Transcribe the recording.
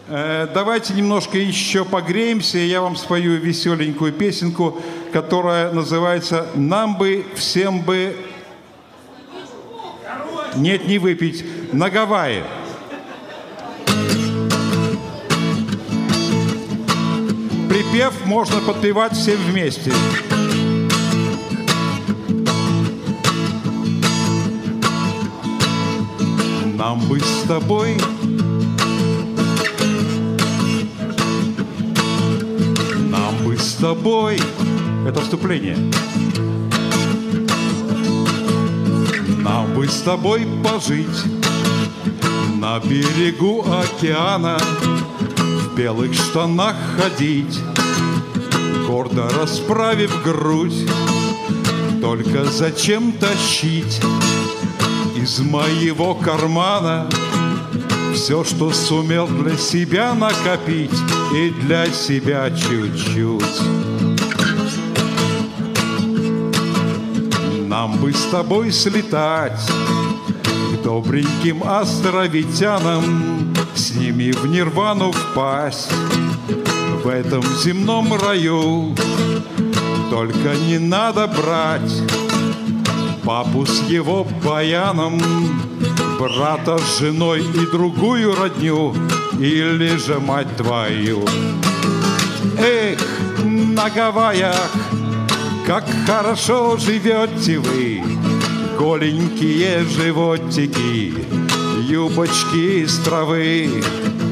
Давайте немножко еще погреемся, и я вам спою веселенькую песенку, которая называется «Нам бы всем бы...» Нет, не выпить. На Гавайи. Припев можно подпевать всем вместе. Нам бы с тобой с тобой. Это вступление. Нам бы с тобой пожить на берегу океана, в белых штанах ходить, гордо расправив грудь. Только зачем тащить из моего кармана все, что сумел для себя накопить, и для себя чуть-чуть. Нам бы с тобой слетать к добреньким островитянам, с ними в нирвану впасть в этом земном раю. Только не надо брать папу с его баяном, брата с женой и другую родню, или же мать твою. Эх, на Гавайях, как хорошо живете вы, голенькие животики, юбочки из травы.